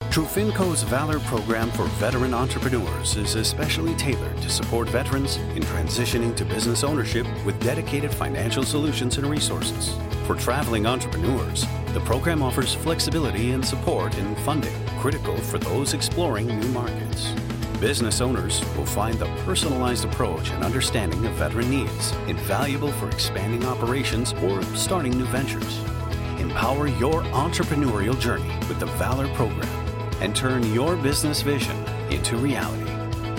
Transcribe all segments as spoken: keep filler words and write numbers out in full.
Trufinco's Valor program for veteran entrepreneurs is especially tailored to support veterans in transitioning to business ownership with dedicated financial solutions and resources. For traveling entrepreneurs, the program offers flexibility and support in funding, critical for those exploring new markets. Business owners will find the personalized approach and understanding of veteran needs invaluable for expanding operations or starting new ventures. Empower your entrepreneurial journey with the Valor program and turn your business vision into reality.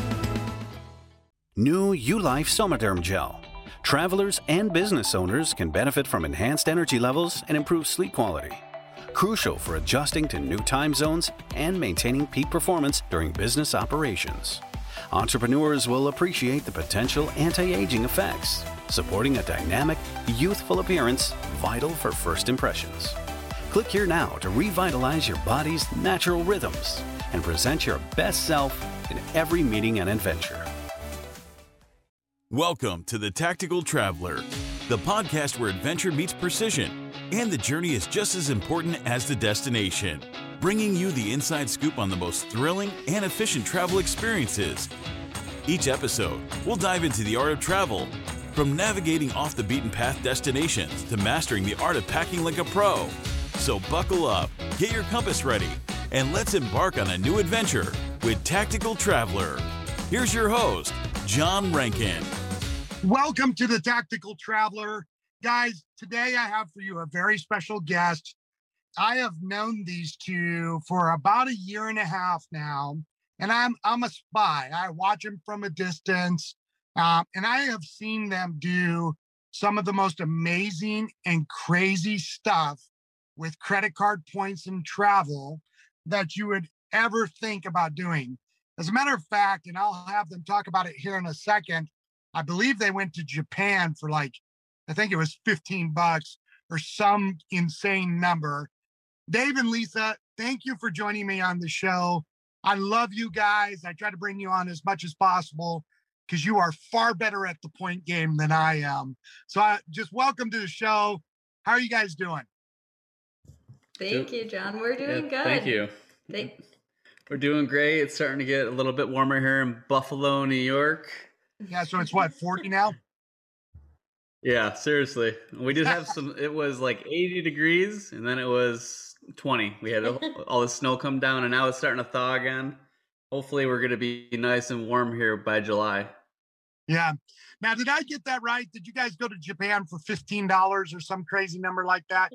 New U-Life Somaderm Gel. Travelers and business owners can benefit from enhanced energy levels and improved sleep quality. Crucial for adjusting to new time zones and maintaining peak performance during business operations. Entrepreneurs will appreciate the potential anti-aging effects, supporting a dynamic, youthful appearance vital for first impressions. Click here now to revitalize your body's natural rhythms and present your best self in every meeting and adventure. Welcome to The Tactical Traveler, the podcast where adventure meets precision, and the journey is just as important as the destination, bringing you the inside scoop on the most thrilling and efficient travel experiences. Each episode, we'll dive into the art of travel, from navigating off the beaten path destinations to mastering the art of packing like a pro. So buckle up, get your compass ready, and let's embark on a new adventure with Tactical Traveler. Here's your host, John Rankin. Welcome to the Tactical Traveler. Guys, today I have for you a very special guest. I have known these two for about a year and a half now, and I'm I'm a spy. I watch them from a distance, uh, and I have seen them do some of the most amazing and crazy stuff with credit card points and travel that you would ever think about doing. As a matter of fact, and I'll have them talk about it here in a second, I believe they went to Japan for like, I think it was fifteen bucks or some insane number. Dave and Lisa, thank you for joining me on the show. I love you guys. I try to bring you on as much as possible because you are far better at the point game than I am. So I, just welcome to the show. How are you guys doing? Thank you, John. We're doing yeah, good. Thank you. Thank- We're doing great. It's starting to get a little bit warmer here in Buffalo, New York. Yeah, so it's what, forty now? Yeah, seriously. We did have some, it was like eighty degrees and then it was twenty. We had all the snow come down and now it's starting to thaw again. Hopefully we're going to be nice and warm here by July. Yeah. Now, did I get that right? Did you guys go to Japan for fifteen dollars or some crazy number like that?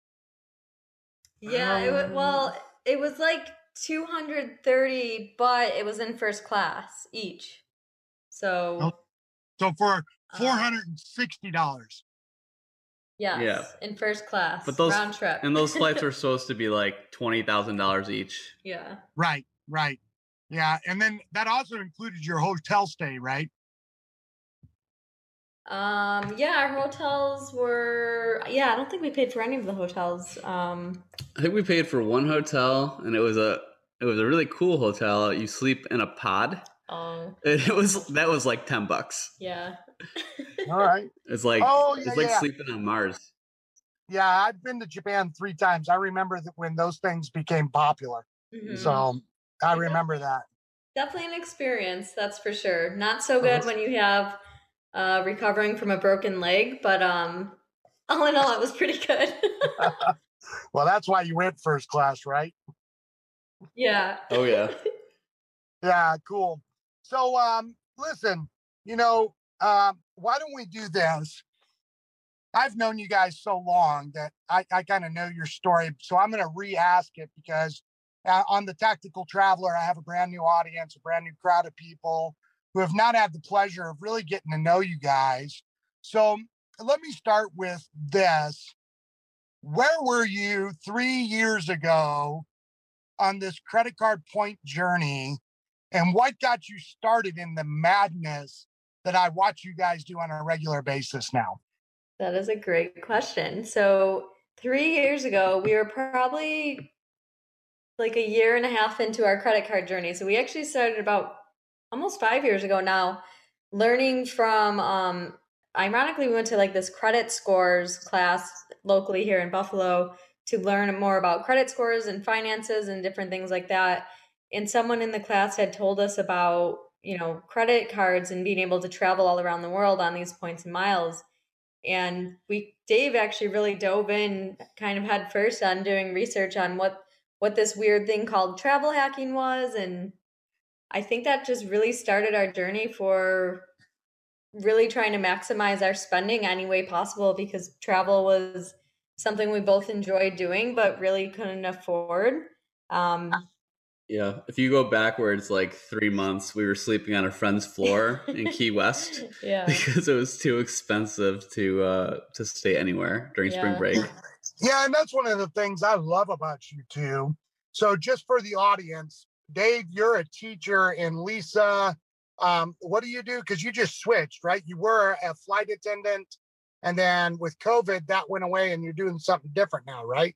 Yeah, it was, well, it was like two hundred thirty, but it was in first class each. So, oh, so for four hundred sixty dollars. Yes, yeah, in first class, but those, round trip. And those flights were supposed to be like twenty thousand dollars each. Yeah. Right, right. Yeah, and then that also included your hotel stay, right? Um, yeah, our hotels were, yeah, I don't think we paid for any of the hotels. Um, I think we paid for one hotel and it was a, it was a really cool hotel. You sleep in a pod. Oh, It was, that was like ten bucks. yeah. All right. It's like, Oh, yeah, it's like yeah. sleeping on Mars. Yeah, I've been to Japan three times. I remember that when those things became popular. Mhm. So I remember that. Definitely an experience, that's for sure. Not so good when you have uh, recovering from a broken leg, but um, all in all, it was pretty good. Well, that's why you went first class, right? Yeah. Oh, yeah. Yeah, cool. So, um, listen, you know, um, why don't we do this? I've known you guys so long that I, I kind of know your story. So I'm going to re-ask it because uh, on the Tactical Traveler, I have a brand new audience, a brand new crowd of people who have not had the pleasure of really getting to know you guys. So let me start with this. Where were you three years ago on this credit card point journey? And what got you started in the madness that I watch you guys do on a regular basis now? That is a great question. So three years ago, we were probably like a year and a half into our credit card journey. So we actually started about almost five years ago now, learning from, um, ironically, we went to like this credit scores class locally here in Buffalo to learn more about credit scores and finances and different things like that. And someone in the class had told us about, you know, credit cards and being able to travel all around the world on these points and miles. And we, Dave actually really dove in kind of head first on doing research on what, what this weird thing called travel hacking was. And I think that just really started our journey for really trying to maximize our spending any way possible, because travel was something we both enjoyed doing, but really couldn't afford. Um, yeah. If you go backwards like three months, we were sleeping on a friend's floor in Key West yeah. because it was too expensive to uh, to stay anywhere during Yeah. spring break. Yeah, and that's one of the things I love about you two. So just for the audience, Dave, you're a teacher, and Lisa, um, what do you do? Because you just switched, right? You were a flight attendant, and then with COVID, that went away, and you're doing something different now, right?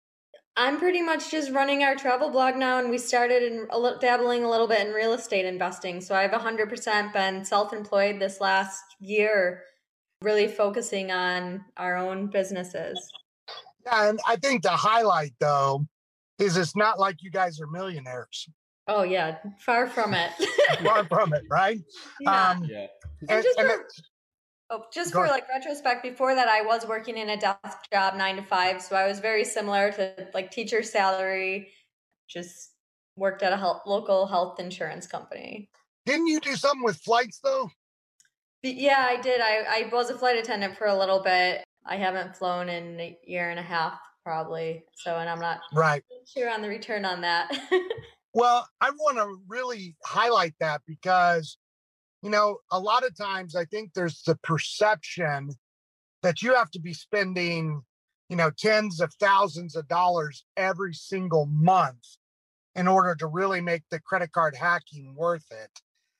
I'm pretty much just running our travel blog now, and we started in a little, dabbling a little bit in real estate investing. So I've one hundred percent been self-employed this last year, really focusing on our own businesses. Yeah, and I think the highlight, though, is it's not like you guys are millionaires. Oh, yeah. Far from it. Far from it, right? Yeah. Um, Yeah. And and, just and for, it- oh, just Go for ahead. like retrospect, before that, I was working in a desk job nine to five. So I was very similar to like teacher salary, just worked at a health, local health insurance company. didn't you do something with flights, though? But yeah, I did. I, I was a flight attendant for a little bit. I haven't flown in a year and a half, probably. So, and I'm not Right. sure on the return on that. Well, I want to really highlight that because, you know, a lot of times I think there's the perception that you have to be spending, you know, tens of thousands of dollars every single month in order to really make the credit card hacking worth it.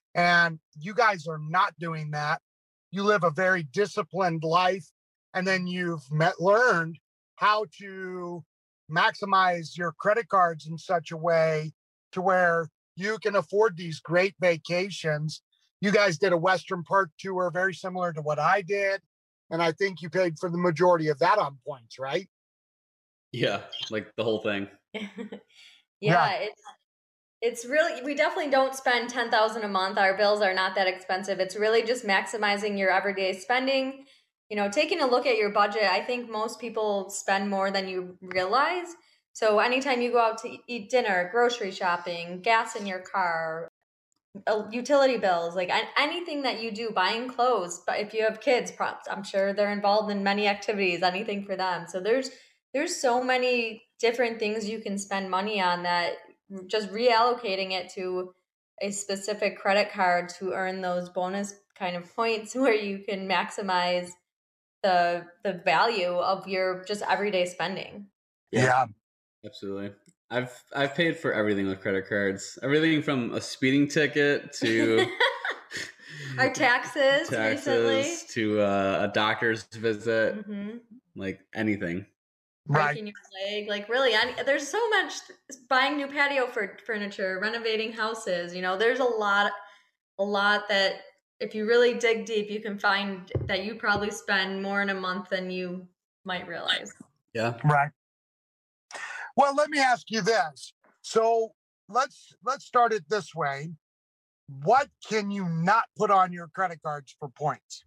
And you guys are not doing that. You live a very disciplined life, and then you've met, learned how to maximize your credit cards in such a way to where you can afford these great vacations. You guys did a Western Park tour very similar to what I did. And I think you paid for the majority of that on points, right? Yeah. Like the whole thing. yeah, Yeah. it's it's really, we definitely don't spend ten thousand a month. Our bills are not that expensive. It's really just maximizing your everyday spending. You know, taking a look at your budget. I think most people spend more than you realize. So anytime you go out to eat dinner, grocery shopping, gas in your car, uh, utility bills, like an- anything that you do, buying clothes, but if you have kids, props, I'm sure they're involved in many activities, anything for them. So there's there's so many different things you can spend money on that just reallocating it to a specific credit card to earn those bonus kind of points where you can maximize the the value of your just everyday spending. Yeah. Absolutely. I've I've paid for everything with credit cards. Everything from a speeding ticket to Our taxes, recently. taxes to uh, a doctor's visit, hmm like anything. Right. Breaking your leg, like really, any, there's so much. Buying new patio for furniture, renovating houses. You know, there's a lot, a lot that if you really dig deep, you can find that you probably spend more in a month than you might realize. Yeah. Right. Well, let me ask you this. So let's let's start it this way. What can you not put on your credit cards for points?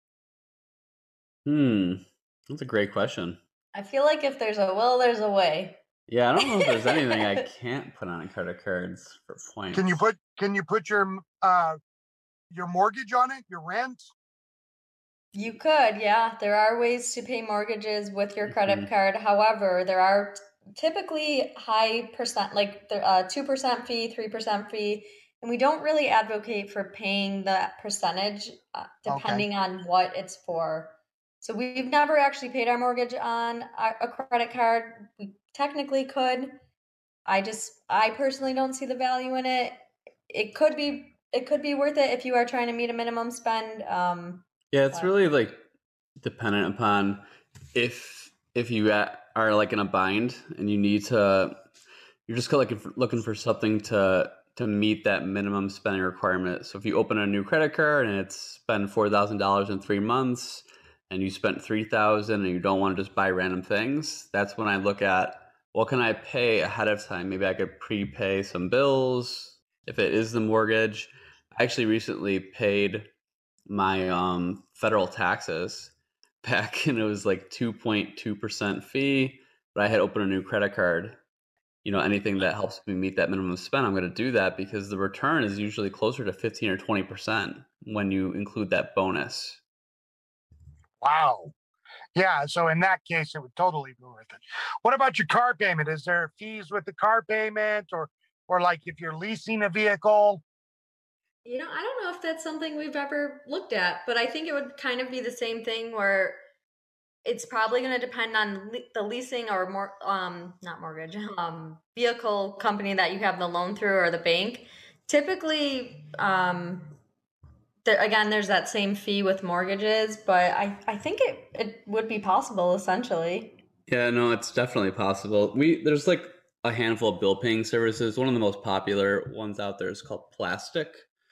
Hmm. That's a great question. I feel like if there's a will, there's a way. Yeah, I don't know if there's anything I can't put on credit cards for points. Can you put can you put your uh your mortgage on it, your rent? You could, yeah. There are ways to pay mortgages with your credit Mhm. card. However, there are t- typically high percent, like the uh, two percent fee, three percent fee. And we don't really advocate for paying that percentage uh, Okay. depending on what it's for. So we've never actually paid our mortgage on a, a credit card. We technically could. I just, I personally don't see the value in it. It could be, it could be worth it if you are trying to meet a minimum spend. Um, Yeah, it's but- really like dependent upon if if you a- are like in a bind and you need to, you're just looking for, looking for something to to meet that minimum spending requirement. So if you open a new credit card and it's spend four thousand dollars in three months, and you spent three thousand and you don't want to just buy random things, that's when I look at, what can I pay ahead of time? Maybe I could prepay some bills if it is the mortgage. I actually recently paid my um, federal taxes back, and it was like two point two percent fee, but I had opened a new credit card. You know, anything that helps me meet that minimum spend, I'm going to do that because the return is usually closer to fifteen or twenty percent when you include that bonus. Wow. Yeah. So in that case, it would totally be worth it. What about your car payment? Is there fees with the car payment, or, or like if you're leasing a vehicle? You know, I don't know if that's something we've ever looked at, but I think it would kind of be the same thing where it's probably going to depend on le- the leasing or more, um, not mortgage, um, vehicle company that you have the loan through or the bank. Typically, um, there, again, there's that same fee with mortgages, but I, I think it, it would be possible essentially. Yeah, no, it's definitely possible. We there's like a handful of bill paying services. One of the most popular ones out there is called Plastic,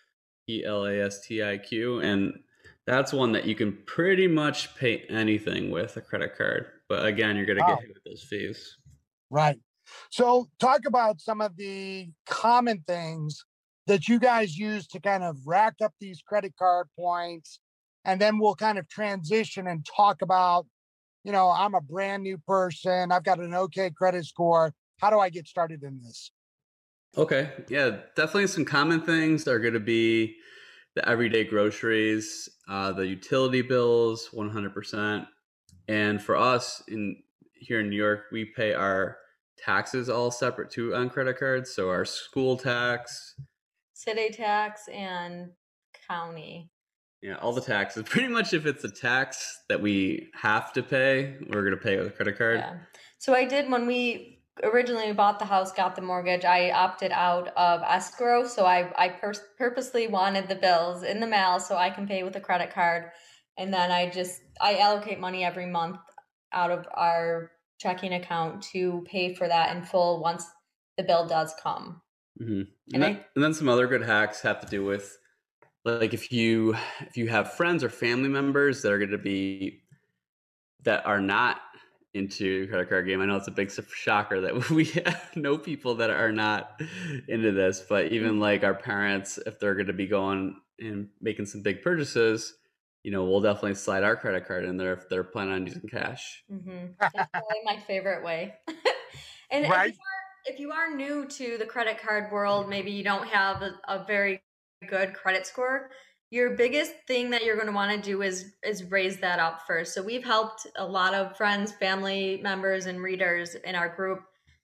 P L A S T I Q, and that's one that you can pretty much pay anything with a credit card. But again, you're going to Wow. get hit with those fees. Right. So talk about some of the common things that you guys use to kind of rack up these credit card points. And then we'll kind of transition and talk about, you know, I'm a brand new person. I've got an okay credit score. How do I get started in this? Okay. Yeah, definitely some common things are going to be the everyday groceries, uh, the utility bills, one hundred percent. And for us in here in New York, we pay our taxes all separate too on credit cards. So our school tax, City tax and county. yeah, all the taxes. Pretty much if it's a tax that we have to pay, we're going to pay with a credit card. Yeah. So I did when we originally bought the house, got the mortgage, I opted out of escrow. So I, I pur- purposely wanted the bills in the mail so I can pay with a credit card. And then I just, I allocate money every month out of our checking account to pay for that in full once the bill does come. Mm-hmm. And, And then, I- and then some other good hacks have to do with, like, if you if you have friends or family members that are going to be that are not into credit card game. I know it's a big shocker that we know people that are not into this, but even like our parents, if they're going to be going and making some big purchases, you know, we'll definitely slide our credit card in there if they're planning on using cash. Mm-hmm. That's probably my favorite way. And Right. if, you are, if you are new to the credit card world, maybe you don't have a, a very good credit score, your biggest thing that you're going to want to do is is raise that up first. So we've helped a lot of friends, family members, and readers in our group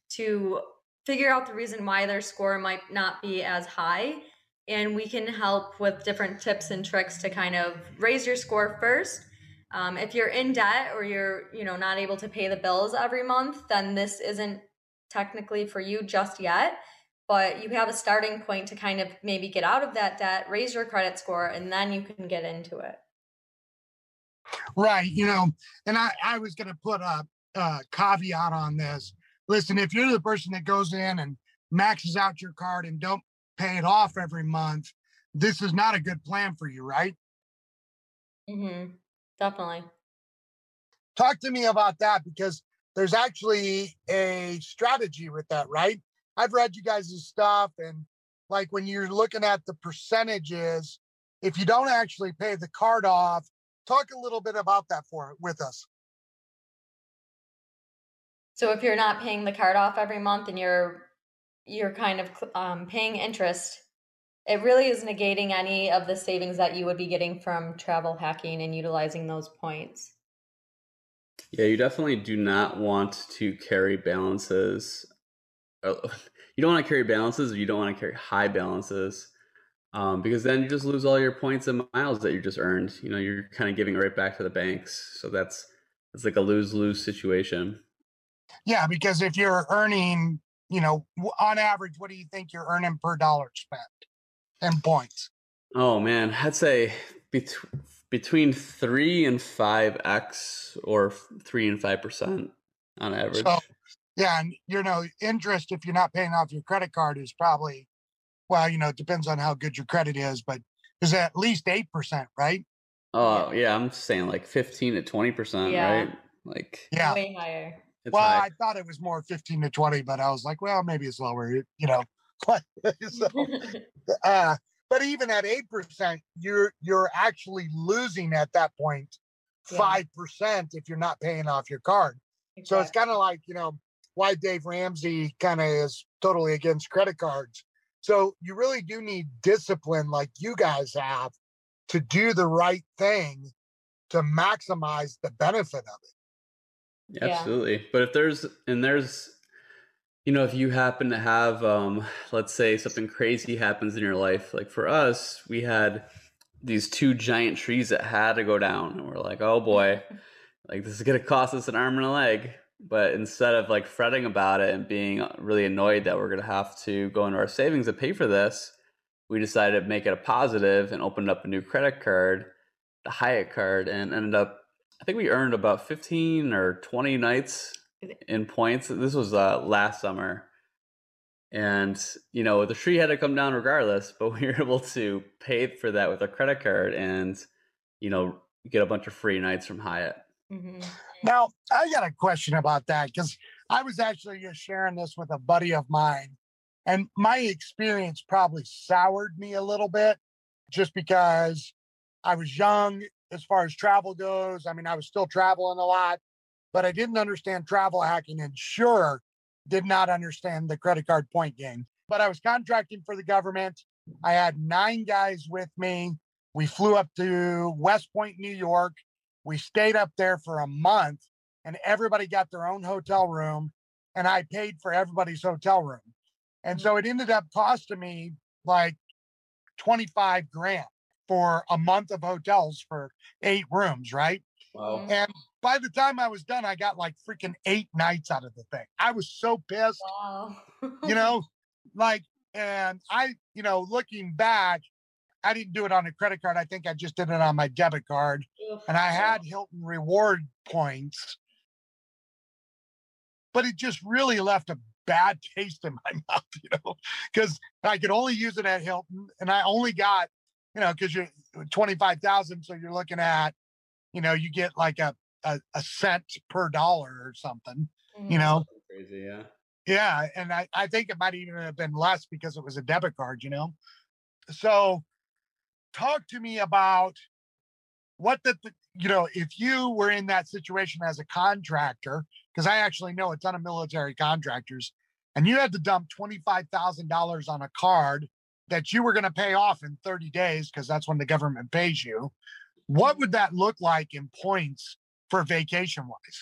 to figure out the reason why their score might not be as high. And we can help with different tips and tricks to kind of raise your score first. Um, if you're in debt or you're, you know, not able to pay the bills every month, then this isn't technically for you just yet. But you have a starting point to kind of maybe get out of that debt, raise your credit score, and then you can get into it. Right. You know, and I, I was going to put a, a caveat on this. Listen, if you're the person that goes in and maxes out your card and don't pay it off every month, this is not a good plan for you, right? Mm-hmm. Definitely. Talk to me about that, because there's actually a strategy with that, right? I've read you guys' stuff, and like when you're looking at the percentages, if you don't actually pay the card off, talk a little bit about that for with us. So if you're not paying the card off every month and you're you're kind of um, paying interest, it really is negating any of the savings that you would be getting from travel hacking and utilizing those points. Yeah, you definitely do not want to carry balances. You don't want to carry balances, or you don't want to carry high balances, um, because then you just lose all your points and miles that you just earned. You know, you're kind of giving it right back to the banks. So that's it's like a lose-lose situation. Yeah, because if you're earning, you know, on average, what do you think you're earning per dollar spent in points? Oh man, I'd say bet- between three and five x, or three and five percent on average. So, yeah, and you know, interest, if you're not paying off your credit card, is probably, well, you know, it depends on how good your credit is, but is at least eight percent, right? Oh yeah, I'm saying like fifteen to twenty percent, Yeah. right? Like Yeah. Way higher. it's Well, high. I thought it was more fifteen to twenty, but I was like, well, maybe it's lower, you know. so, uh, but even at eight percent, you're you're actually losing at that point Yeah. five percent if you're not paying off your card. So it's Exactly. kind of like, you know, why Dave Ramsey kind of is totally against credit cards. So you really do need discipline like you guys have to do the right thing to maximize the benefit of it. Yeah. Absolutely. But if there's and there's you know, if you happen to have um let's say something crazy happens in your life, like for us, we had these two giant trees that had to go down, and we're like, oh boy, like this is gonna cost us an arm and a leg. But instead of like fretting about it and being really annoyed that we're gonna have to go into our savings to pay for this, we decided to make it a positive and opened up a new credit card, the Hyatt card, and ended up, I think we earned about fifteen or twenty nights in points. This was uh, last summer. And, you know, the tree had to come down regardless, but we were able to pay for that with a credit card and, you know, get a bunch of free nights from Hyatt. Mhm. Now, I got a question about that because I was actually just sharing this with a buddy of mine, and my experience probably soured me a little bit just because I was young as far as travel goes. I mean, I was still traveling a lot, but I didn't understand travel hacking and sure did not understand the credit card point game. But I was contracting for the government. I had nine guys with me. We flew up to West Point, New York. We stayed up there for a month and everybody got their own hotel room and I paid for everybody's hotel room. And so it ended up costing me like twenty-five grand for a month of hotels for eight rooms, right? Wow. And by the time I was done, I got like freaking eight nights out of the thing. I was so pissed, Wow. you know, like, and I, you know, looking back, I didn't do it on a credit card. I think I just did it on my debit card. Oof. And I had Hilton reward points, but it just really left a bad taste in my mouth, you know, because I could only use it at Hilton and I only got, you know, because you're twenty-five thousand. So you're looking at, you know, you get like a, a, a cent per dollar or something, Mhm. you know? Crazy, yeah. Yeah. And I, I think it might even have been less because it was a debit card, you know? So talk to me about what the, you know, if you were in that situation as a contractor, because I actually know a ton of military contractors, and you had to dump twenty-five thousand dollars on a card that you were going to pay off in thirty days, because that's when the government pays you. What would that look like in points for vacation wise?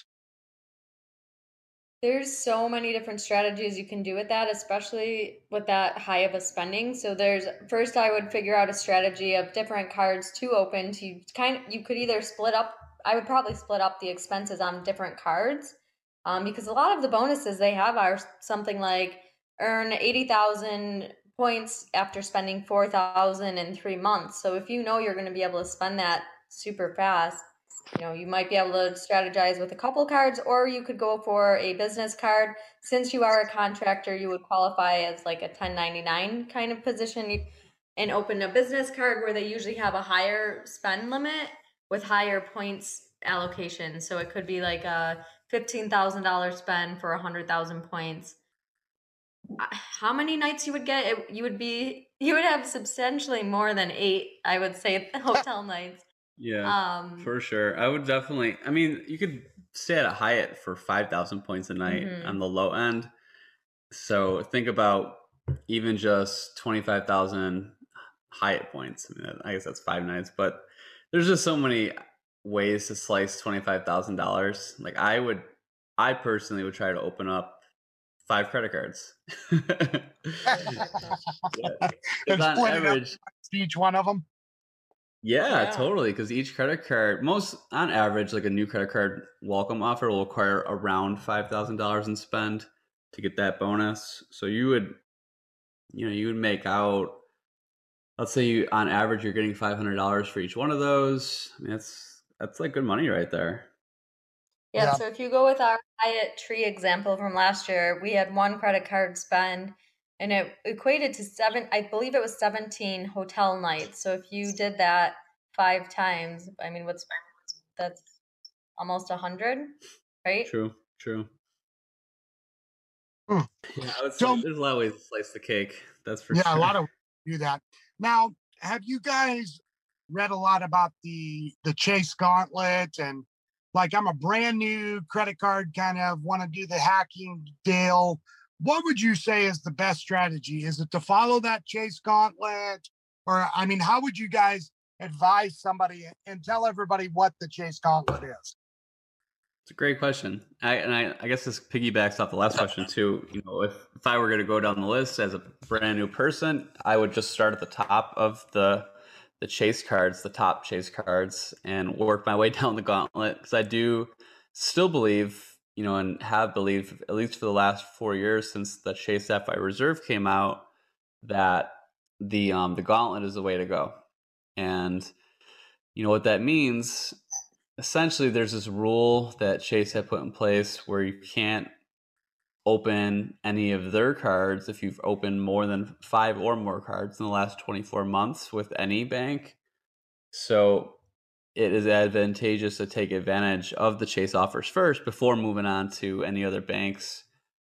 There's so many different strategies you can do with that, especially with that high of a spending. So there's first I would figure out a strategy of different cards to open to kind of, you could either split up, I would probably split up the expenses on different cards. Um, because a lot of the bonuses they have are something like earn eighty thousand points after spending four thousand in three months. So if you know you're going to be able to spend that super fast, you know, you might be able to strategize with a couple cards, or you could go for a business card. Since you are a contractor, you would qualify as like a ten ninety-nine kind of position and open a business card where they usually have a higher spend limit with higher points allocation. So it could be like a fifteen thousand dollars spend for one hundred thousand points. How many nights you would get? It, you would be, you would have substantially more than eight, I would say, hotel nights. Yeah, Um, for sure. I would definitely, I mean, you could stay at a Hyatt for five thousand points a night Mhm. on the low end. So think about even just twenty-five thousand Hyatt points. I mean, I guess that's five nights, but there's just so many ways to slice twenty-five thousand dollars. Like I would, I personally would try to open up five credit cards. Yeah. And On split it up average, each one of them. yeah, Yeah. totally. Because each credit card, most on average, like a new credit card welcome offer will require around five thousand dollars in spend to get that bonus. So you would, you know, you would make out, let's say you on average you're getting five hundred dollars for each one of those. I mean, that's that's like good money right there. Yeah, Yeah. so if you go with our Hyatt tree example from last year, we had one credit card spend and it equated to seven, I believe it was seventeen hotel nights. So if you did that five times. I mean, what's that's almost a hundred, right? True, true. Hmm. Yeah, I would say So- there's a lot of ways to slice the cake. That's for Yeah, sure. a lot of do that. Now, have you guys read a lot about the the Chase Gauntlet? And like, I'm a brand new credit card kind of want to do the hacking deal. What would you say is the best strategy? Is it to follow that Chase Gauntlet? Or, I mean, how would you guys advise somebody and tell everybody what the Chase Gauntlet is? It's a great question. I, and I, I guess this piggybacks off the last question too. You know, if, if I were going to go down the list as a brand new person, I would just start at the top of the the Chase cards, the top Chase cards, and work my way down the gauntlet. Because I do still believe, you know, and have believed, at least for the last four years since the Chase Sapphire Reserve came out, that the um, the gauntlet is the way to go. And you know what that means? Essentially, there's this rule that Chase had put in place where you can't open any of their cards if you've opened more than five or more cards in the last twenty-four months with any bank. So it is advantageous to take advantage of the Chase offers first before moving on to any other banks.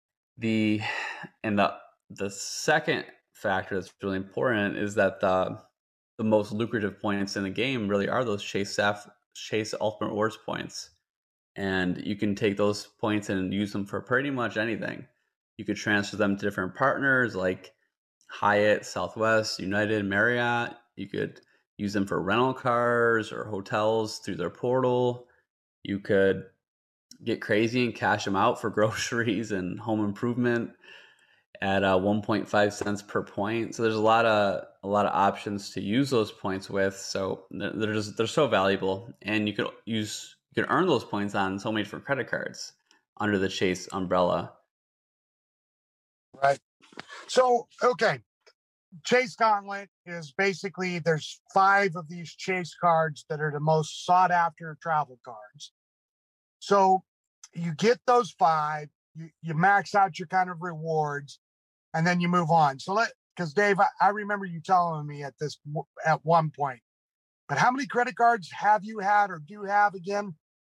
The and the the second factor that's really important is that the the most lucrative points in the game really are those Chase Saf- Chase Ultimate Rewards points. And you can take those points and use them for pretty much anything. You could transfer them to different partners like Hyatt, Southwest, United, Marriott. You could use them for rental cars or hotels through their portal. You could get crazy and cash them out for groceries and home improvement at uh, one point five cents per point. So there's a lot of a lot of options to use those points with. So they're just they're so valuable, and you could use you could earn those points on so many different credit cards under the Chase umbrella. Right. So, okay. Chase Gauntlet is basically there's five of these Chase cards that are the most sought after travel cards. So you get those five, you, you max out your kind of rewards, and then you move on. So let, because Dave, I, I remember you telling me at this at one point, but how many credit cards have you had or do have again?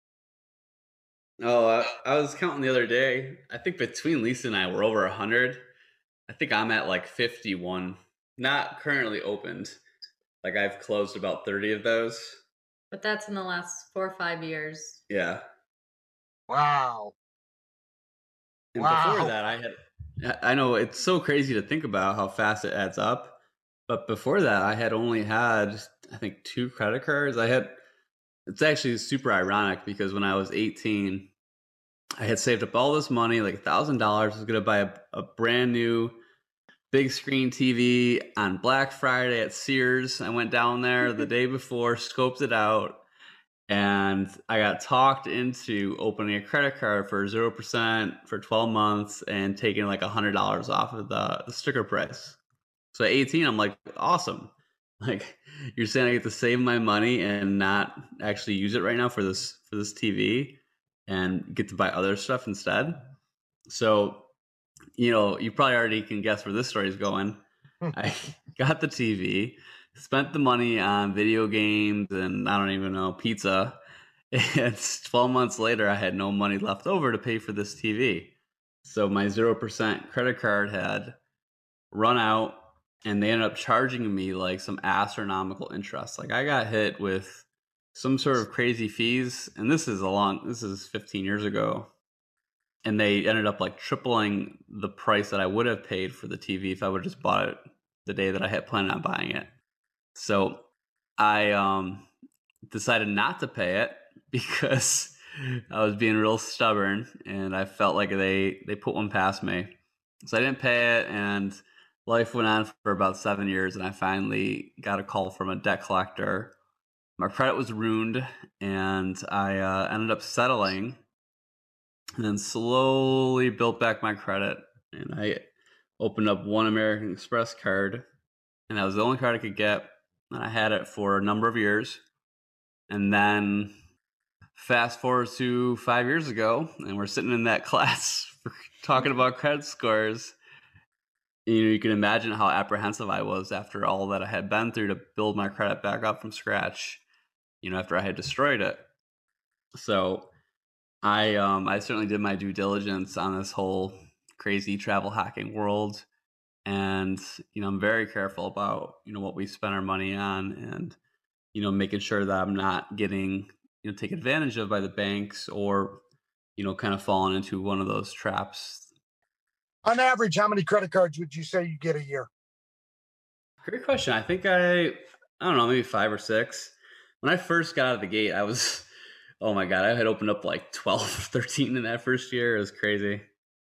Oh, I, I was counting the other day. I think between Lisa and I, we're over one hundred. I think I'm at like fifty-one. Not currently opened. Like I've closed about thirty of those. But that's in the last four or five years. Yeah. Wow. And Wow. before that, I had, I know it's so crazy to think about how fast it adds up. But before that, I had only had, I think, two credit cards. I had, it's actually super ironic because when I was eighteen, I had saved up all this money, like a thousand dollars. I was going to buy a, a brand new big screen T V on Black Friday at Sears. I went down there the day before, scoped it out, and I got talked into opening a credit card for zero percent for twelve months and taking like one hundred dollars off of the, the sticker price. So at eighteen, I'm like, awesome. Like, you're saying I get to save my money and not actually use it right now for this for this T V and get to buy other stuff instead. So, you know, you probably already can guess where this story is going. I got the T V, spent the money on video games and I don't even know, pizza. And twelve months later, I had no money left over to pay for this T V. So my zero percent credit card had run out and they ended up charging me like some astronomical interest. Like I got hit with some sort of crazy fees. And this is a long, this is fifteen years ago. And they ended up like tripling the price that I would have paid for the T V if I would have just bought it the day that I had planned on buying it. So I um, decided not to pay it because I was being real stubborn and I felt like they, they put one past me. So I didn't pay it and life went on for about seven years and I finally got a call from a debt collector. My credit was ruined and I uh, ended up settling and then slowly built back my credit. And I opened up one American Express card, and that was the only card I could get. And I had it for a number of years. And then fast forward to five years ago, and we're sitting in that class talking about credit scores. You know, you can imagine how apprehensive I was after all that I had been through to build my credit back up from scratch. you know, after I had destroyed it. So I um I certainly did my due diligence on this whole crazy travel hacking world. And, you know, I'm very careful about, you know, what we spend our money on, and, you know, making sure that I'm not getting, you know, taken advantage of by the banks, or, you know, kind of falling into one of those traps. On average, how many credit cards would you say you get a year? Great question. I think I, I don't know, maybe five or six. When I first got out of the gate, I was, oh my God, I had opened up like twelve, thirteen in that first year. It was crazy.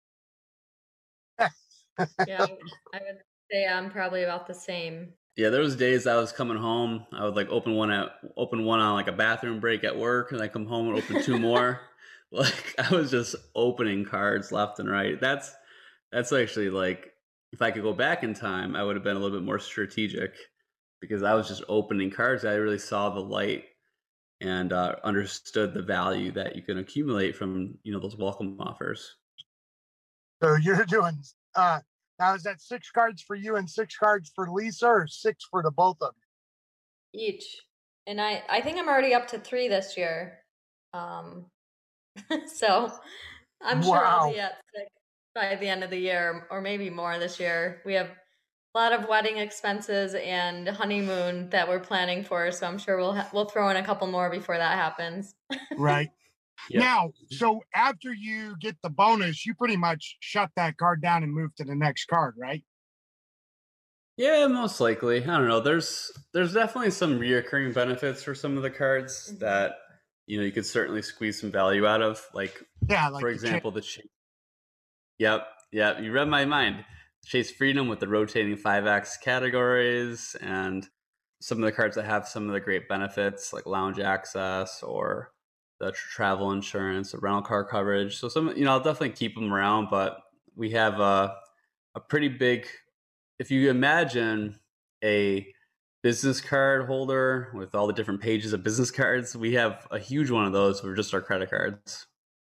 Yeah, I would say I'm probably about the same. Yeah, there was days I was coming home, I would like open one at open one on like a bathroom break at work, and I come home and open two more. Like I was just opening cards left and right. That's that's actually like, if I could go back in time, I would have been a little bit more strategic, because I was just opening cards. I really saw the light and uh, understood the value that you can accumulate from, you know, those welcome offers. So you're doing, uh, now is that six cards for you and six cards for Lisa, or six for the both of you? Each. And I, I think I'm already up to three this year. Um, so I'm sure I'll Wow. be at six by the end of the year, or maybe more this year. We have a lot of wedding expenses and honeymoon that we're planning for, so I'm sure we'll ha- we'll throw in a couple more before that happens. Right. Yep. Now, so after you get the bonus, you pretty much shut that card down and move to the next card, right? Yeah, most likely. I don't know. There's there's definitely some reoccurring benefits for some of the cards Mhm. that, you know, you could certainly squeeze some value out of. Like, Yeah, like for the cha- example, the Chase. Yep, yep. You read my mind. Chase Freedom with the rotating five X categories, and some of the cards that have some of the great benefits, like lounge access or the tr- travel insurance, the rental car coverage. So some, you know, I'll definitely keep them around. But we have a a pretty big. If you imagine a business card holder with all the different pages of business cards, we have a huge one of those for just our credit cards.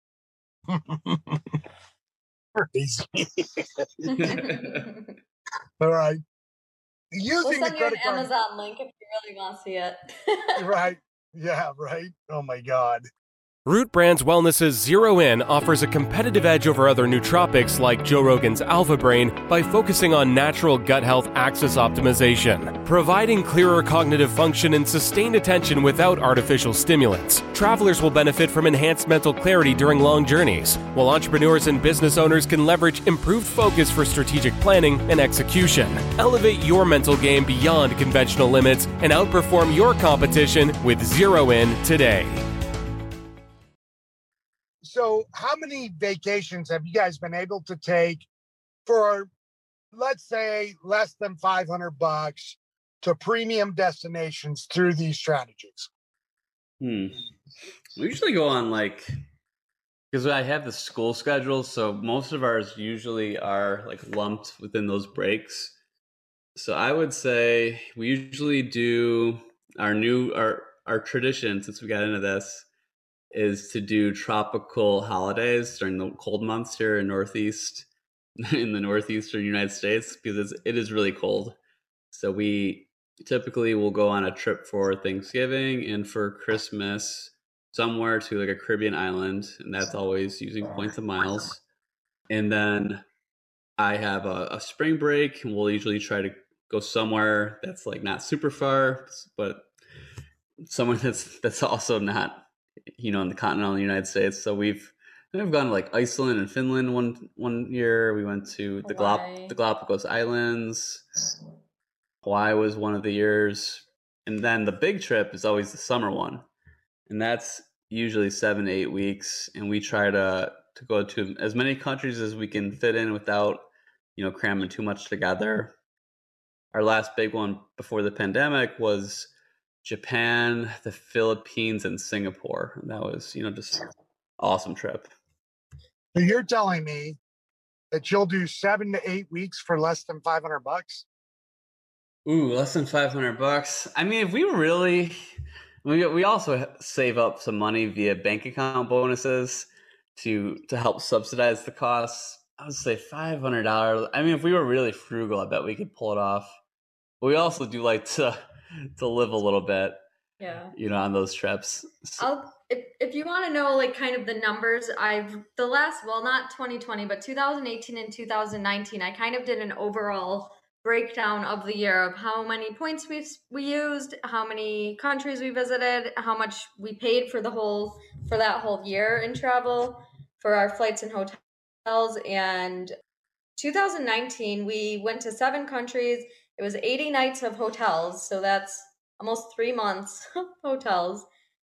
Crazy. All right. We'll Using the send you an credit card. Amazon link if you really want to see it. Right. Yeah, right. Oh my God. Root Brands Wellness's Zero In offers a competitive edge over other nootropics like Joe Rogan's Alpha Brain by focusing on natural gut health axis optimization, providing clearer cognitive function and sustained attention without artificial stimulants. Travelers will benefit from enhanced mental clarity during long journeys, while entrepreneurs and business owners can leverage improved focus for strategic planning and execution. Elevate your mental game beyond conventional limits and outperform your competition with Zero In today. So how many vacations have you guys been able to take for, let's say, less than five hundred bucks to premium destinations through these strategies? Hmm. We usually go on like, because I have the school schedule, so most of ours usually are like lumped within those breaks. So I would say we usually do our new our our tradition, since we got into this, is to do tropical holidays during the cold months here in Northeast, in the Northeastern United States, because it's, it is really cold. So we typically will go on a trip for Thanksgiving and for Christmas somewhere to like a Caribbean island, and that's always using points and miles. And then I have a, a spring break, and we'll usually try to go somewhere that's like not super far, but somewhere that's that's also not, you know, in the continental United States. So we've we've gone to like Iceland and Finland one one year. We went to the Hawaii. Galap- the Galapagos Islands. Hawaii was one of the years, and then the big trip is always the summer one, and that's usually seven to eight weeks. And we try to to go to as many countries as we can fit in without, you know, cramming too much together. Our last big one before the pandemic was Japan, the Philippines, and Singapore. And that was, you know, just an awesome trip. So you're telling me that you'll do seven to eight weeks for less than five hundred bucks? Ooh, less than five hundred bucks. I mean, if we really, we we also save up some money via bank account bonuses to to help subsidize the costs. I would say five hundred dollars. I mean, if we were really frugal, I bet we could pull it off. But we also do like to to live a little bit. Yeah. You know, on those trips. So, I'll if if you want to know like kind of the numbers, I've the last well not twenty twenty but two thousand eighteen and two thousand nineteen, I kind of did an overall breakdown of the year of how many points we we used, how many countries we visited, how much we paid for the whole for that whole year in travel for our flights and hotels. And two thousand nineteen we went to seven countries. It was eighty nights of hotels, so that's almost three months of hotels.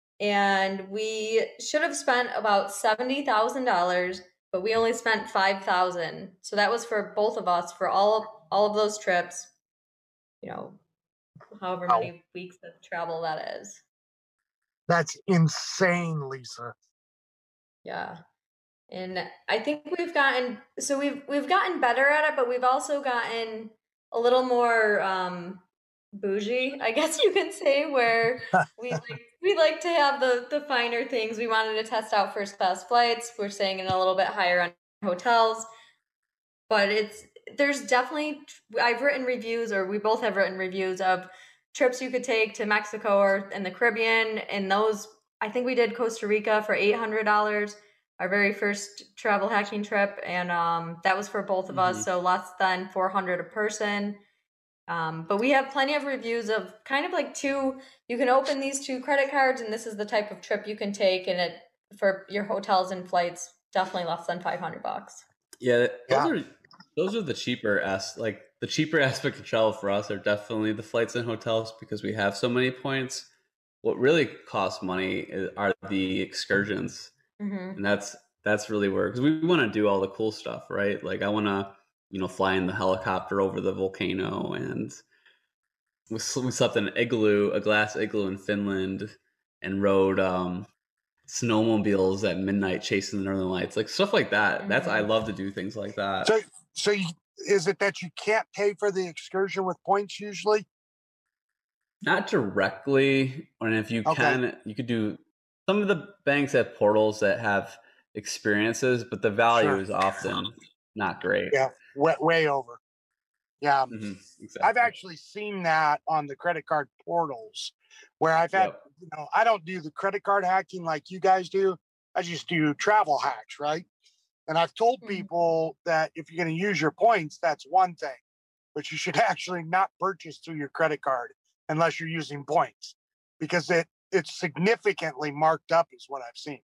And we should have spent about seventy thousand dollars, but we only spent five thousand dollars. So that was for both of us for all all of those trips. You know, however many oh. weeks of travel that is. That's insane, Lisa. Yeah. And I think we've gotten so we've we've gotten better at it, but we've also gotten a little more um bougie, I guess you can say, where we like we like to have the the finer things. We wanted to test out first class flights. We're staying in a little bit higher end hotels, but it's there's definitely I've written reviews, or we both have written reviews of trips you could take to Mexico or in the Caribbean, and those I think we did Costa Rica for eight hundred dollars, our very first travel hacking trip, and um that was for both of mm-hmm. us, so less than four hundred a person. Um, but we have plenty of reviews of kind of like two, you can open these two credit cards and this is the type of trip you can take, and it for your hotels and flights, definitely less than five hundred bucks. Yeah. Those yeah. are, those are the cheaper as like the cheaper aspect of travel for us are definitely the flights and hotels because we have so many points. What really costs money are the excursions. Mm-hmm. And that's, that's really where, cause we want to do all the cool stuff, right? Like I want to, you know, fly in the helicopter over the volcano, and we, we slept in an igloo, a glass igloo in Finland, and rode um, snowmobiles at midnight chasing the northern lights, like stuff like that. Mm-hmm. That's I love to do things like that. So, so you, is it that you can't pay for the excursion with points usually? Not directly, and if you okay. can, you could do. Some of the banks have portals that have experiences, but the value sure. is often not great. Yeah. Way, way over. Yeah. Mm-hmm, exactly. I've actually seen that on the credit card portals where I've had, yep. you know, I don't do the credit card hacking like you guys do. I just do travel hacks, right? And I've told mm-hmm. people that if you're going to use your points, that's one thing, but you should actually not purchase through your credit card unless you're using points, because it it's significantly marked up is what I've seen.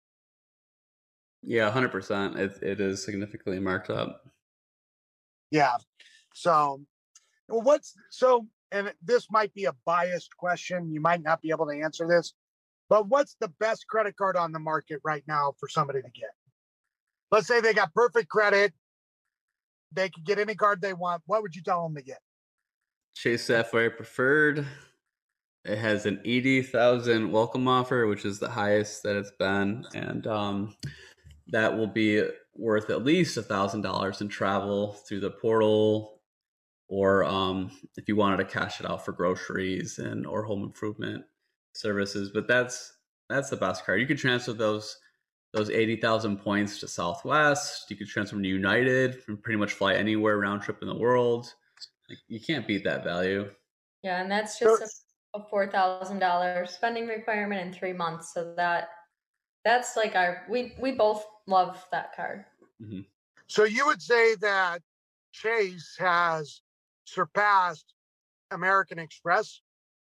Yeah, one hundred percent. It, it is significantly marked up. Yeah. So, well, what's so, and this might be a biased question. You might not be able to answer this, but what's the best credit card on the market right now for somebody to get? Let's say they got perfect credit. They could get any card they want. What would you tell them to get? Chase Sapphire Preferred. It has an eighty thousand welcome offer, which is the highest that it's been. And um, that will be worth at least one thousand dollars in travel through the portal, or um, if you wanted to cash it out for groceries and or home improvement services. But that's that's the best card. You could transfer those those eighty thousand points to Southwest. You could transfer them to United and pretty much fly anywhere round trip in the world. Like, you can't beat that value. Yeah, and that's just a, a four thousand dollars spending requirement in three months. So that that's like our we we both love that card. Mm-hmm. So you would say that Chase has surpassed American Express?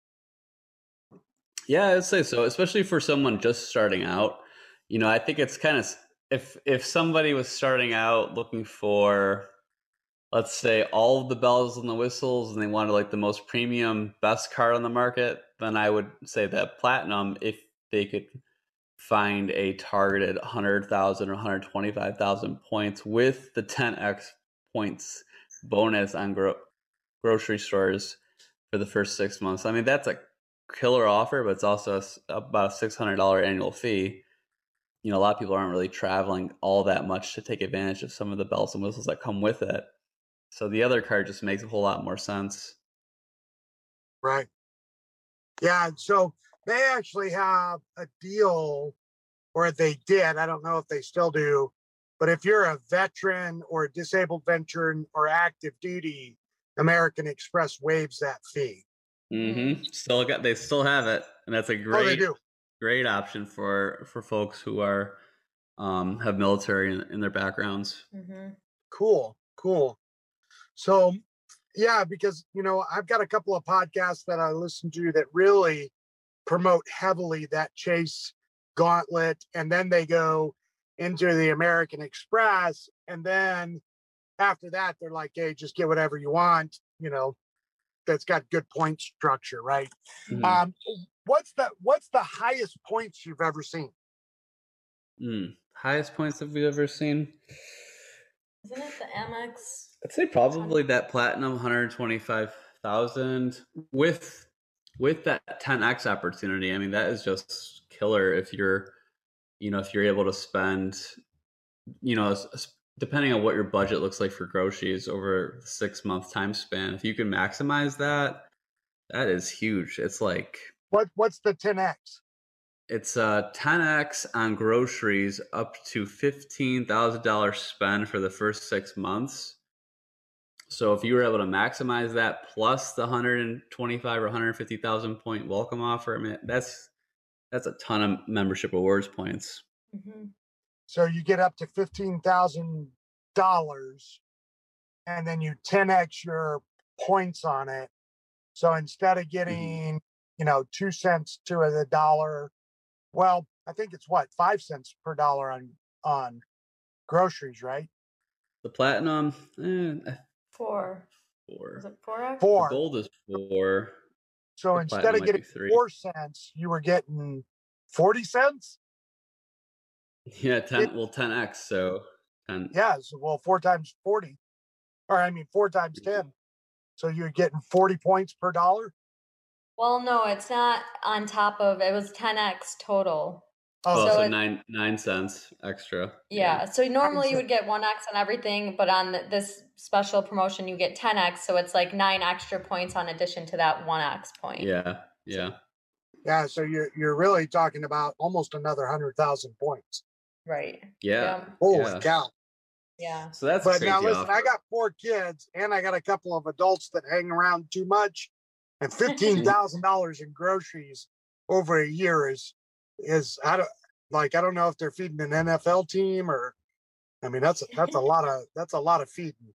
Yeah, I'd say so, especially for someone just starting out. You know, I think it's kind of, if if somebody was starting out looking for, let's say, all of the bells and the whistles, and they wanted like the most premium, best card on the market, then I would say that Platinum, if they could find a targeted one hundred thousand or one hundred twenty-five thousand points with the ten x points bonus on gro- grocery stores for the first six months. I mean, that's a killer offer, but it's also a, about a six hundred dollars annual fee. You know, a lot of people aren't really traveling all that much to take advantage of some of the bells and whistles that come with it. So the other card just makes a whole lot more sense. Right. Yeah. So they actually have a deal, or they did. I don't know if they still do, but if you're a veteran or a disabled veteran or active duty, American Express waives that fee. Mm-hmm. Still got, they still have it. and that's a Oh, they great, do. great option for for folks who are um, have military in, in their backgrounds. Mm-hmm. Cool, cool. So, yeah, because you know, I've got a couple of podcasts that I listen to that really promote heavily that Chase gauntlet, and then they go into the American Express, and then after that, they're like, "Hey, just get whatever you want," you know. That's got good point structure, right? Mhm. Um, what's the what's the highest points you've ever seen? Mm. Highest points that we've ever seen? Isn't it the Amex? I'd say probably that platinum one hundred twenty-five thousand with with that ten X opportunity. I mean, that is just killer if you're, you know, if you're able to spend, you know, s- s- depending on what your budget looks like for groceries over the six month time span, if you can maximize that, that is huge. It's like What what's the ten X? it's uh ten X on groceries up to fifteen thousand dollars spend for the first six months. So if you were able to maximize that plus the one hundred twenty-five or one hundred fifty thousand point welcome offer, I mean, that's that's a ton of membership awards points. Mm-hmm. So you get up to fifteen thousand dollars, and then you ten X your points on it. So instead of getting, mm-hmm. you know, two cents to the dollar, well, I think it's what, five cents per dollar on on groceries, right? The platinum, eh, Four. four. Is it four X? Four. The gold is four. So The instead platinum of might be getting three. four cents, you were getting forty cents. Yeah, ten. It- well, ten X. So ten. Yeah, so well, four times forty, or I mean, four times ten. So you're getting forty points per dollar. Well, no, it's not on top of, it was ten X total. Oh, Oh, so, So it- nine nine cents extra. Yeah. So normally you cents. would get one X on everything, but on th- this special promotion, you get ten X. So it's like nine extra points on addition to that one X point. Yeah, yeah. Yeah, so you're you're really talking about almost another hundred thousand points. Right. Yeah. Holy Yeah. cow! Yeah. So that's But crazy. now listen, offer. I got four kids and I got a couple of adults that hang around too much, and fifteen thousand dollars in groceries over a year is is I don't like I don't know if they're feeding an N F L team or, I mean that's that's a lot of that's a lot of feeding.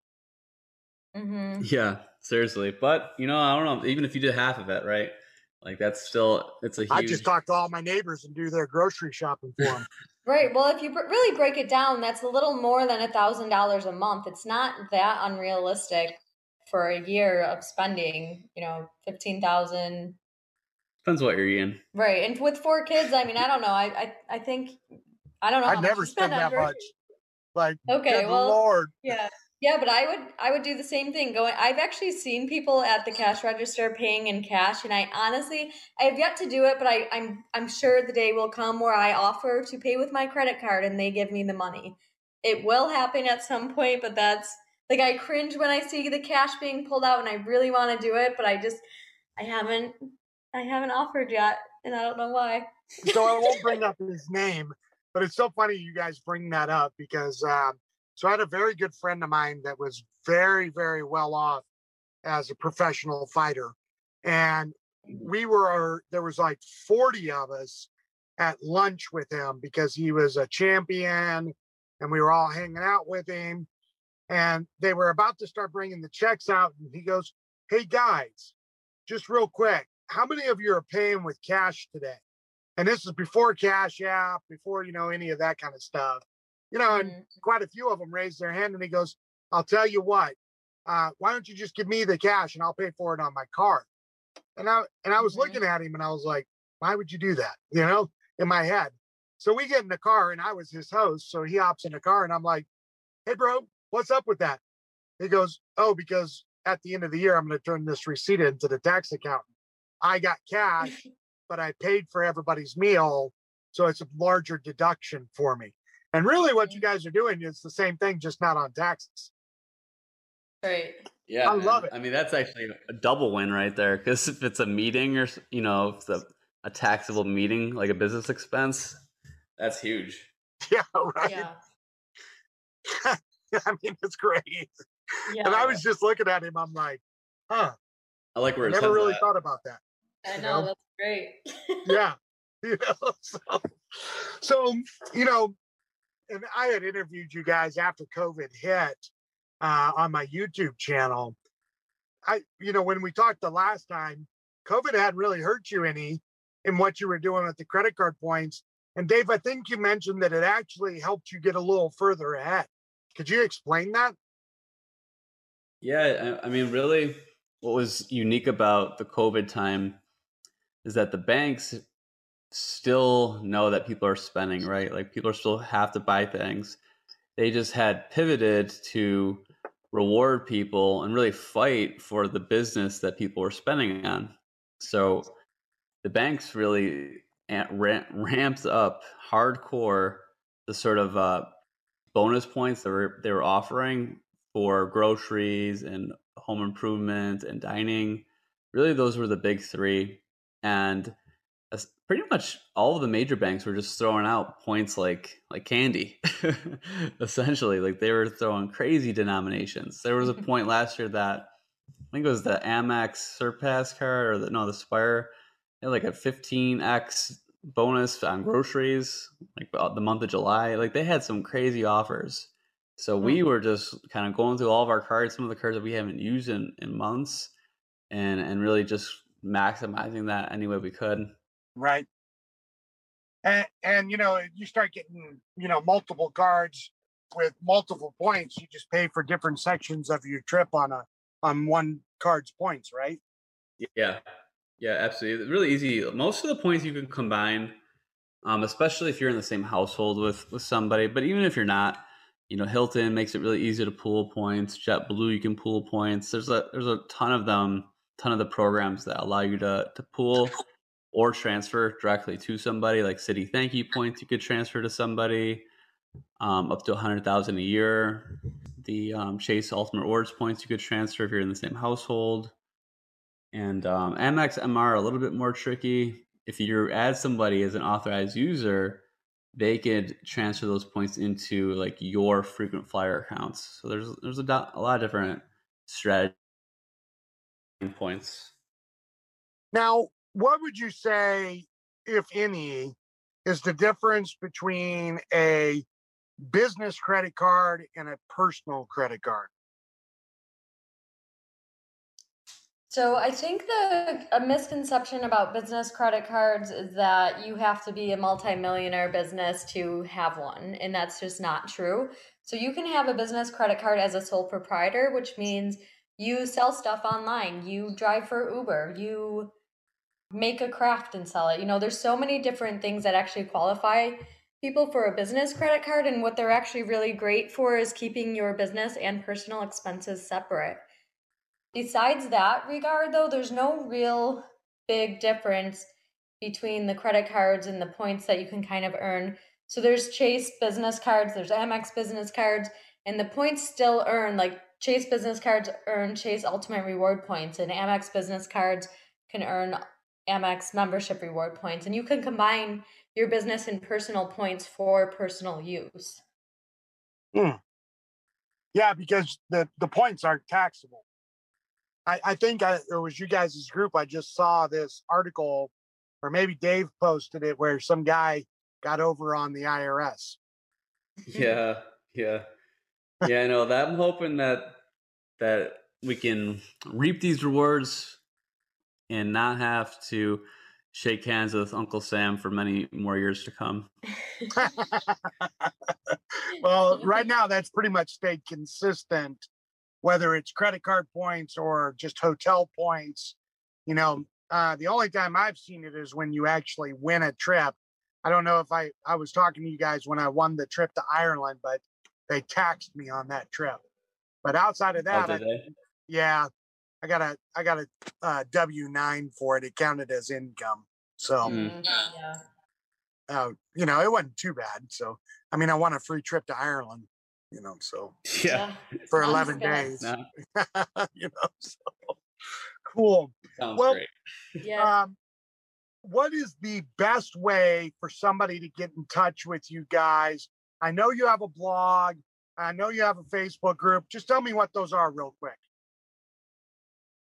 Mm-hmm. Yeah, seriously. But you know, I don't know. Even if you did half of it, right? Like that's still it's a huge. I just talk to all my neighbors and do their grocery shopping for them. Right. Well, if you br- really break it down, that's a little more than a thousand dollars a month. It's not that unrealistic for a year of spending. You know, fifteen thousand. Depends what you're eating. Right. And with four kids, I mean, I don't know. I I, I think I don't know. I how much never you spend on that groceries. much. Like, Okay, good well, Lord. Yeah. Yeah, but I would I would do the same thing. Going I've actually seen people at the cash register paying in cash, and I honestly I have yet to do it, but I, I'm I'm sure the day will come where I offer to pay with my credit card and they give me the money. It will happen at some point, but that's like I cringe when I see the cash being pulled out and I really want to do it, but I just I haven't I haven't offered yet, and I don't know why. So I won't bring up his name, but it's so funny you guys bring that up because um, so I had a very good friend of mine that was very, very well off as a professional fighter. And we were, there was like forty of us at lunch with him because he was a champion and we were all hanging out with him. And they were about to start bringing the checks out. And he goes, "Hey guys, just real quick, how many of you are paying with cash today?" And this is before Cash App, before, you know, any of that kind of stuff. You know, and Mhm. quite a few of them raised their hand and he goes, "I'll tell you what, uh, why don't you just give me the cash and I'll pay for it on my card?" And I, and I was Mhm. looking at him and I was like, why would you do that? You know, in my head. So we get in the car and I was his host. So he hops in the car and I'm like, "Hey bro, what's up with that?" He goes, "Oh, because at the end of the year, I'm going to turn this receipt into the tax accountant. I got cash, but I paid for everybody's meal. So it's a larger deduction for me." And really what you guys are doing is the same thing, just not on taxes. Right. Yeah, I man. love it. I mean, that's actually a double win right there. Because if it's a meeting or s- you know, if it's a, a taxable meeting like a business expense, that's huge. Yeah, right. Yeah. I mean, it's great. Yeah. And I was just looking at him. I'm like, huh, I like where I his never head's really at. thought about that. I You know, know? that's great. Yeah. You know, so, so, you know, and I had interviewed you guys after COVID hit uh, on my YouTube channel. I, you know, when we talked the last time, COVID hadn't really hurt you any in what you were doing with the credit card points. And Dave, I think you mentioned that it actually helped you get a little further ahead. Could you explain that? Yeah, I, I mean, really, what was unique about the COVID time is that the banks still know that people are spending, right? Like people are still have to buy things. They just had pivoted to reward people and really fight for the business that people were spending on. So the banks really ramped up hardcore the sort of uh, bonus points that were they were offering for groceries and home improvement and dining. Really, those were the big three, and pretty much all of the major banks were just throwing out points like like candy. Essentially, like they were throwing crazy denominations. There was a point last year that I think it was the Amex Surpass card or the no the Spire, they had like a fifteen x bonus on groceries like the month of July. Like they had some crazy offers. So we were just kind of going through all of our cards, some of the cards that we haven't used in, in months, and and really just maximizing that any way we could. Right. And, and, you know, you start getting, you know, multiple cards with multiple points. You just pay for different sections of your trip on a, on one card's points, right? Yeah. Yeah, absolutely. It's really easy. Most of the points you can combine, um, especially if you're in the same household with, with somebody. But even if you're not, you know, Hilton makes it really easy to pool points. JetBlue, you can pool points. There's a, there's a ton of them, ton of the programs that allow you to, to pool or transfer directly to somebody, like Citi Thank You points you could transfer to somebody, um, up to one hundred thousand dollars a year. The um, Chase Ultimate Rewards points you could transfer if you're in the same household. And um, Amex M R, a little bit more tricky. If you add somebody as an authorized user, they could transfer those points into like your frequent flyer accounts. So there's there's a, do- a lot of different strategy points. Now, what would you say, if any, is the difference between a business credit card and a personal credit card? So I think the a misconception about business credit cards is that you have to be a multimillionaire business to have one, and that's just not true. So you can have a business credit card as a sole proprietor, which means you sell stuff online, you drive for Uber, you make a craft and sell it. You know, there's so many different things that actually qualify people for a business credit card, and what they're actually really great for is keeping your business and personal expenses separate. Besides that regard, though, there's no real big difference between the credit cards and the points that you can kind of earn. So there's Chase business cards, there's Amex business cards, and the points still earn, like Chase business cards earn Chase Ultimate Reward points, and Amex business cards can earn Amex membership reward points. And you can combine your business and personal points for personal use. Hmm. Yeah, because the, the points aren't taxable. I, I think I, it was you guys' group. I just saw this article, or maybe Dave posted it, where some guy got over on the I R S. Yeah, yeah, yeah. I know that. I'm hoping that that we can reap these rewards and not have to shake hands with Uncle Sam for many more years to come. Well, right now that's pretty much stayed consistent, whether it's credit card points or just hotel points. You know, uh, the only time I've seen it is when you actually win a trip. I don't know if I, I was talking to you guys when I won the trip to Ireland, but they taxed me on that trip. But outside of that, Oh, I, did they? yeah, I got a I got a uh, W nine for it. It counted as income. So, Mm. Yeah. uh, you know, it wasn't too bad. So, I mean, I won a free trip to Ireland, you know, so Yeah, for Sounds eleven good. days, no, you know, so cool. sounds Well, great. Yeah. Um, what is the best way for somebody to get in touch with you guys? I know you have a blog. I know you have a Facebook group. Just tell me what those are real quick.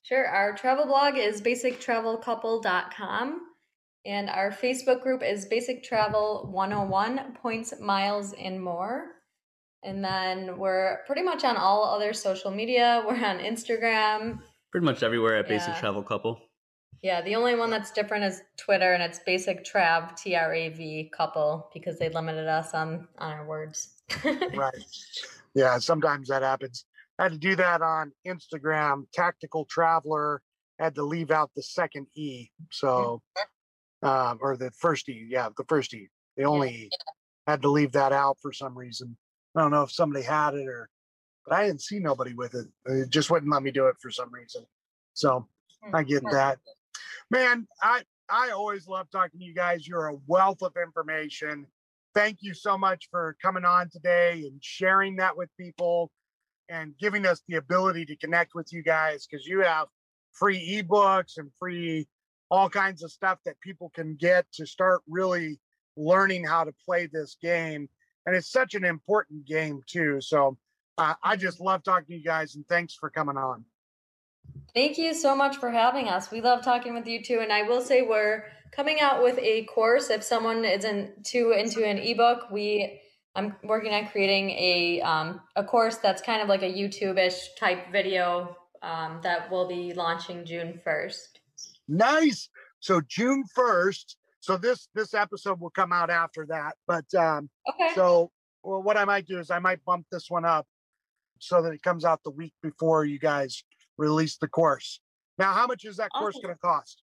Sure. Our travel blog is basic travel couple dot com. And our Facebook group is Basic Travel one oh one, Points, Miles, and More. And then we're pretty much on all other social media. We're on Instagram. Pretty much everywhere at Yeah. Basic Travel Couple. Yeah, the only one that's different is Twitter, and it's Basic Trav, T R A V, couple, because they limited us on, on our words. Right. Yeah, sometimes that happens. I had to do that on Instagram, Tactical Traveler. I had to leave out the second E. So, um, or the first E. Yeah, the first E. The only E. Had to leave that out for some reason. I don't know if somebody had it or, but I didn't see nobody with it. It just wouldn't let me do it for some reason. So I get that. Man, I, I always love talking to you guys. You're a wealth of information. Thank you so much for coming on today and sharing that with people and giving us the ability to connect with you guys, because you have free ebooks and free all kinds of stuff that people can get to start really learning how to play this game. And it's such an important game too. So uh, I just love talking to you guys, and thanks for coming on. Thank you so much for having us. We love talking with you too. And I will say we're coming out with a course. If someone isn't too into an ebook, we I'm working on creating a um, a course that's kind of like a YouTube-ish type video um, that will be launching June first. Nice. So June first. So this this episode will come out after that. But um, Okay. so well, what I might do is I might bump this one up so that it comes out the week before you guys release the course. Now, how much is that course Awesome. going to cost?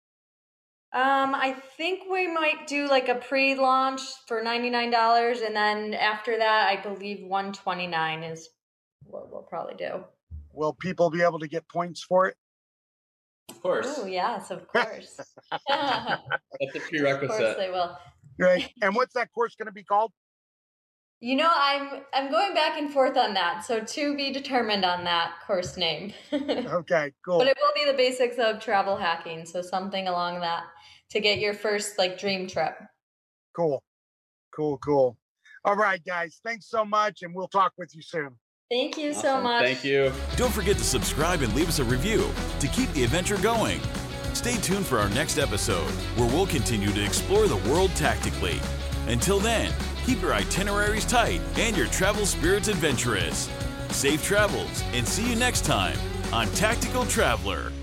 Um, I think we might do like a pre-launch for ninety-nine dollars, and then after that, I believe one hundred twenty-nine dollars is what we'll probably do. Will people be able to get points for it? Of course. Oh, yes, of course. Of That's a course prerequisite. they will. Right. And what's that course going to be called? You know, I'm I'm going back and forth on that, so to be determined on that course name. But Okay, cool. it will be the basics of travel hacking, so something along that to get your first like dream trip. Cool. Cool, cool. All right, guys. Thanks so much, and we'll talk with you soon. Thank you so Awesome. much. Thank you. Don't forget to subscribe and leave us a review to keep the adventure going. Stay tuned for our next episode, where we'll continue to explore the world tactically. Until then, keep your itineraries tight and your travel spirits adventurous. Safe travels, and see you next time on Tactical Traveler.